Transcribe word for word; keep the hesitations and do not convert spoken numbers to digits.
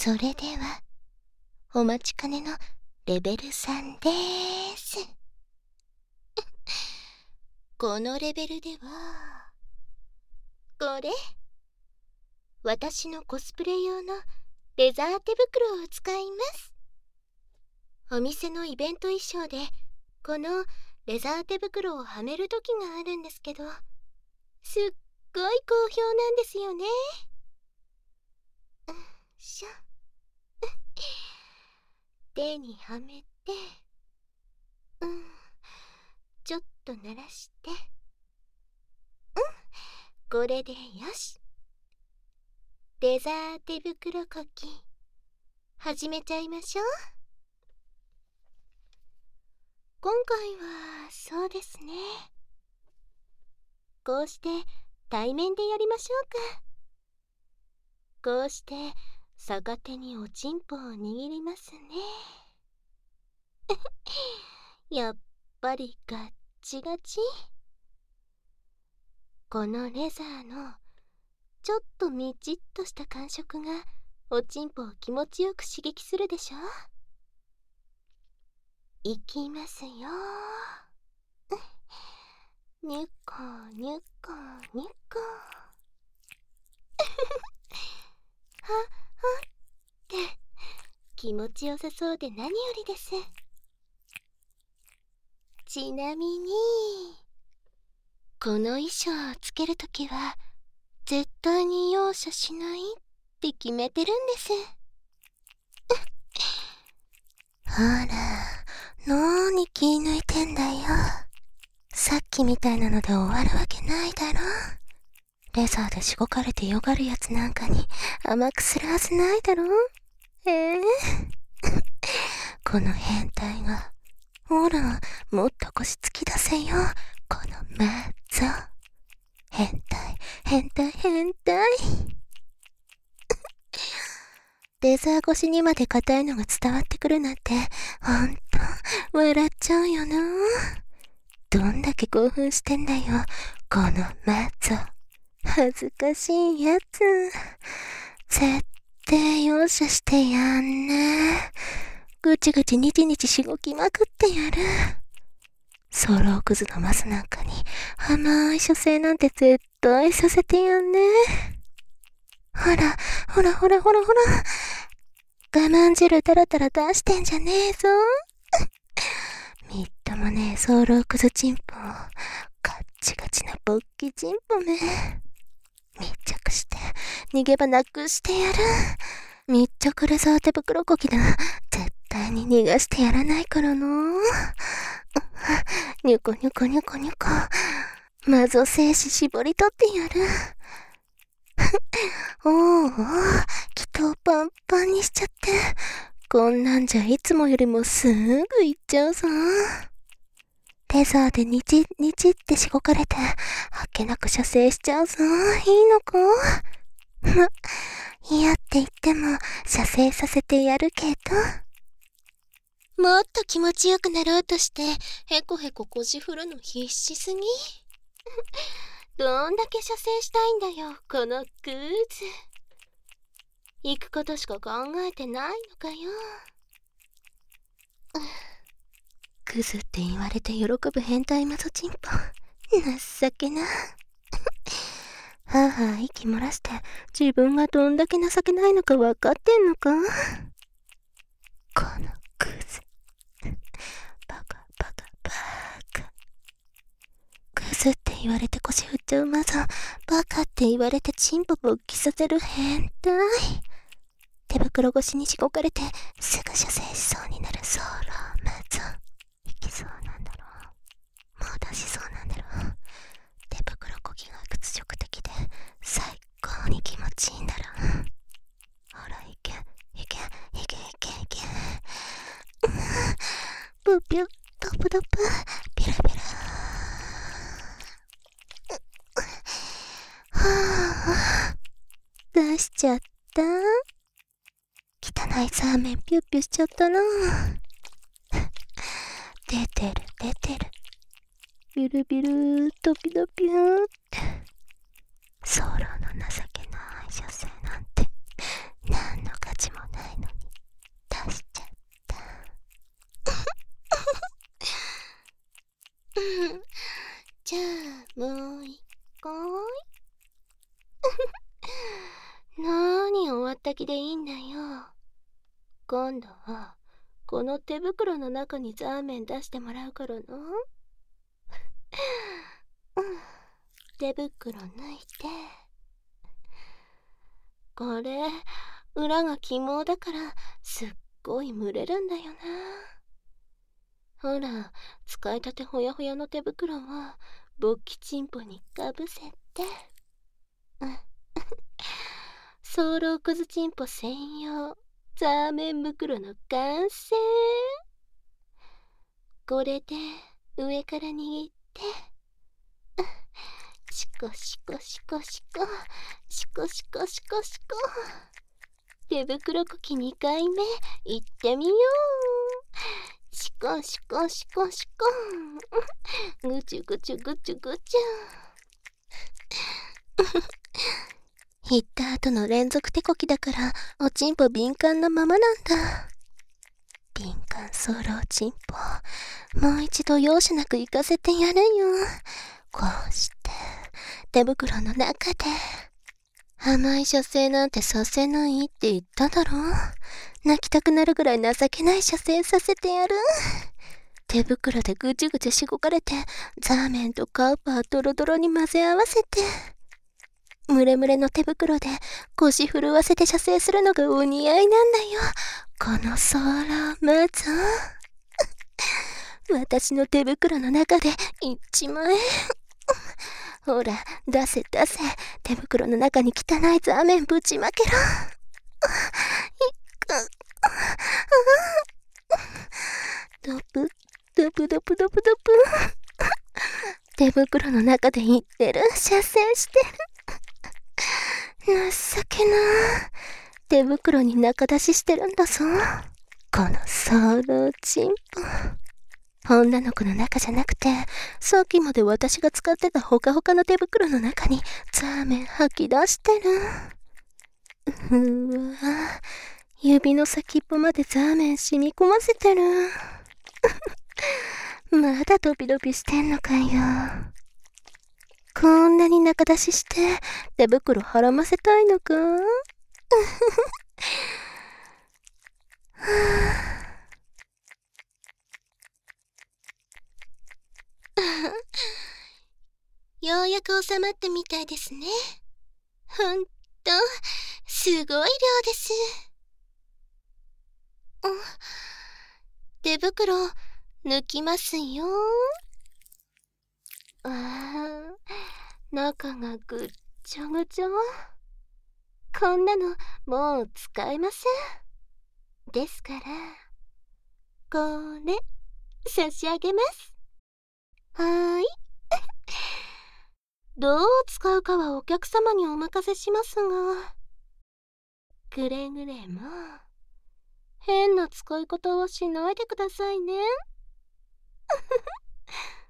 それではお待ちかねのレベルさんでーす。このレベルではこれ私のコスプレ用のレザー手袋を使います。お店のイベント衣装でこのレザー手袋をはめる時があるんですけど、すっごい好評なんですよね。よいしょ。手にはめて、うん、ちょっと鳴らして、うん、これでよし。レザー手袋こき始めちゃいましょう。今回はそうですね、こうして対面でやりましょうか。こうして逆手におちんぽを握りますね。やっぱりガッチガチ。このレザーのちょっとみちっとした感触がおちんぽを気持ちよく刺激するでしょ。いきますよ。にゅこにゅこにゅこ。ははって気持ちよさそうで何よりです。ちなみにこの衣装をつけるときは絶対に容赦しないって決めてるんです。ほら、なーに気抜いてんだよ。さっきみたいなので終わるわけないだろ。レザーでしごかれてよがるやつなんかに甘くするはずないだろ。ええー、この変態が。ほら、もっと腰突き出せよ。このマッゾ。変態、変態、変態。レザー越しにまで硬いのが伝わってくるなんて、ほんと、笑っちゃうよな。どんだけ興奮してんだよ、このマッゾ。恥ずかしいやつ。絶対容赦してやんね。ぐちぐちにちにちしごきまくってやる。ソロークズのマスなんかに甘い処世なんて絶対させてやんね。ほら、ほらほらほらほら。我慢汁タラタラ出してんじゃねえぞ。みっともねえソロークズチンポ。ガッチガチな勃起チンポめ。密着して逃げ場なくしてやる。密着レザー手袋こきだ。絶対に逃がしてやらないからな。にゅこにゅこにゅこにゅこ。まぞ精子絞り取ってやる。おお、気筒パンパンにしちゃって。こんなんじゃいつもよりもすぐ行っちゃうぞ。レザーでにちにちってしごかれて、あっけなく射精しちゃうぞ。いいのか？ま、嫌って言っても射精させてやるけど。もっと気持ちよくなろうとしてへこへこ腰振るの必死すぎ。どんだけ射精したいんだよ、このクズ。行くことしか考えてないのかよ。クズって言われて喜ぶ変態マゾチンポ。情けな。はぁはぁ息漏らして自分がどんだけ情けないのか分かってんのか。このクズ。バカバカバカ。クズって言われて腰振っちゃうマゾ。バカって言われてチンポ勃起させる変態。手袋越しにしごかれてすぐ射精しそうになるソロマゾ。いきそうなんだろう。もう出しそうなんだろう。手袋こぎが屈辱的で最高に気持ちいいんだろう。ほらいけいけいけいけいけ。ぷーぴゅドプドプピラピラ。はぁ、出しちゃった。汚いサーメンピュッピュしちゃったな。出てる出てる。ビルビルドピドピューって。ソロの情けない射精なんて何の価値もない。 った気でいいんだよ。今度はこの手袋の中にザーメン出してもらうからな。うん、手袋抜いて。これ裏が起毛だからすっごい蒸れるんだよな。ほら、使いたてほやほやの手袋を勃起チンポにかぶせて、うん、ソーロークズチンポ専用ザーメン袋の完成。これで上から握って、シコシコシコシコシコシコシコシコ。手袋こきにかいめいってみよう。シコシコシコシコ。ぐちゅぐちゅぐちゅぐちゅ。行った後の連続手こきだからおちんぽ敏感なままなんだ。敏感ソロおちんぽ、もう一度容赦なく行かせてやるよ。こうして手袋の中で。甘い射精なんてさせないって言っただろ。泣きたくなるぐらい情けない射精させてやる。手袋でぐちゅぐちゅしごかれて、ザーメンとカウパードロドロに混ぜ合わせて、ムレムレの手袋で腰震わせて射精するのがお似合いなんだよ、このソーラーマザー。私の手袋の中で一枚。ほら、出せ出せ。手袋の中に汚いザーメンぶちまけろ。ドプ、ドプドプドプドプ。手袋の中で言ってる。射精してる。情けな。手袋に中出ししてるんだぞ。このソーローチンポ。女の子の中じゃなくて、さっきまで私が使ってたほかほかの手袋の中にザーメン吐き出してる。うわ、指の先っぽまでザーメン染み込ませてる。まだドピドピしてんのかよ。こんなに中出しして手袋はらませたいのか。ようやく収まったみたいですね。ほんと、すごい量です。うん、手袋、抜きますよ。ああ、中がぐっちょぐちょ。こんなのもう使えません。ですから、これ、差し上げます。はーい。どう使うかはお客様にお任せしますが、くれぐれも変な使い方はしないでくださいね。